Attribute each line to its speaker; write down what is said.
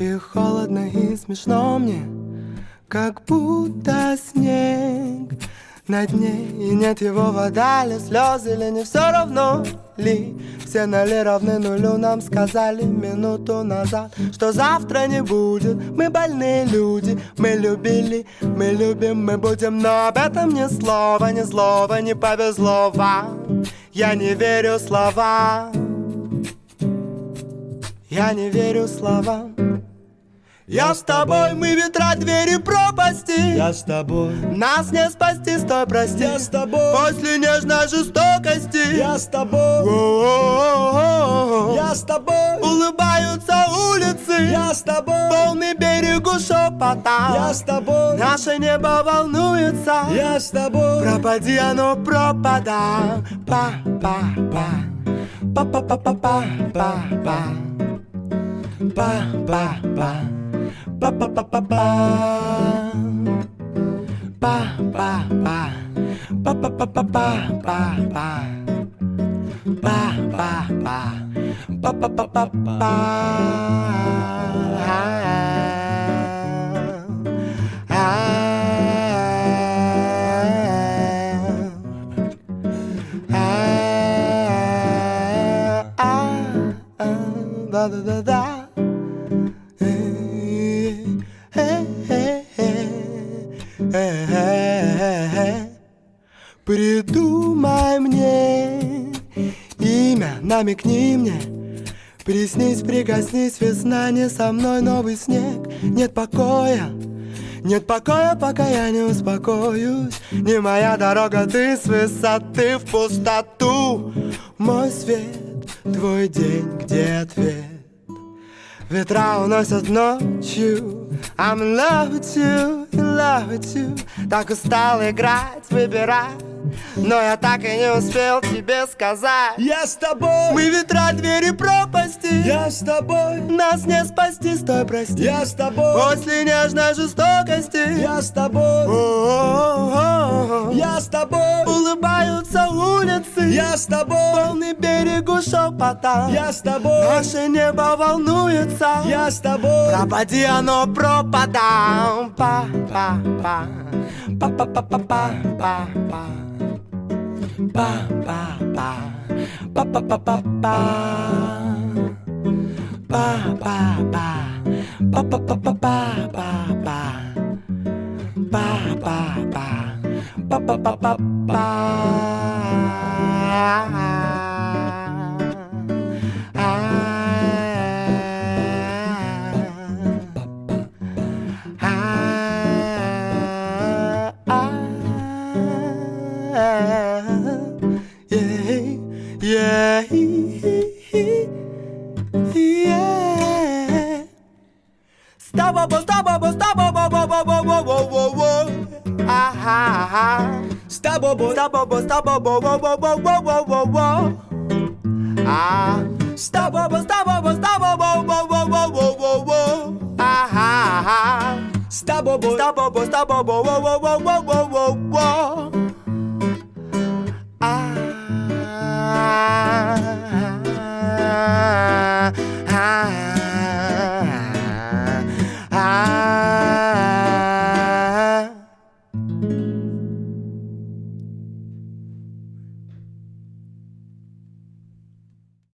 Speaker 1: И холодно, и смешно мне, как будто снег на дне, и нет его, вода ли, слезы ли, не все равно ли? Все ноли равны нулю, нам сказали минуту назад, что завтра не будет. Мы больные люди, мы любили, мы любим, мы будем, но об этом ни слова, ни слова, не повезло вам. Я не верю словам, я не верю словам. Я с тобой, мы ветра, двери, пропасти.
Speaker 2: Я с тобой,
Speaker 1: нас не спасти, стой, прости.
Speaker 2: я с тобой,
Speaker 1: после нежной жестокости.
Speaker 2: я с тобой, я с тобой,
Speaker 1: улыбаются улицы.
Speaker 2: я с тобой,
Speaker 1: полный берегу шепота.
Speaker 2: я с тобой,
Speaker 1: наше небо волнуется.
Speaker 2: я с тобой,
Speaker 1: пропади оно пропада. Па-па-па, па-па-па-па-па, па-па, па-па-па, па-па-па-па-па, па-па-па, па-па-па-па-па, па-па-па, па-па-па-па-па. Да-да-да-да. Придумай мне имя, намекни мне. Приснись, прикоснись, весна, не со мной новый снег. Нет покоя, пока я не успокоюсь. Не моя дорога, ты с высоты в пустоту. Мой свет, твой день, где ответ? Ветра уносят ночью. I'm in love with you, in love with you. Так устал играть, выбирать, но я так и не успел тебе сказать.
Speaker 2: я с тобой,
Speaker 1: мы ветра, двери, пропасти.
Speaker 2: я с тобой,
Speaker 1: нас не спасти, стой, прости.
Speaker 2: я с тобой,
Speaker 1: после нежной жестокости.
Speaker 2: я с тобой, я с тобой,
Speaker 1: улыбаются улицы.
Speaker 2: я с тобой,
Speaker 1: полный берегу шепота.
Speaker 2: я с тобой,
Speaker 1: наше небо волнуется.
Speaker 2: я с тобой,
Speaker 1: пропади оно пропада. Па-па-па, па-па-па-па-па, па-па-па, па-па-па-па-па, па-па-па, па-па-па-па-па, па-па-па, па-па-па-па-па. Yeah, yeah. Stop, aha.
Speaker 2: stop, boy,
Speaker 1: Stop, ah. Stop, aha.
Speaker 2: stop, boy,
Speaker 1: Stop,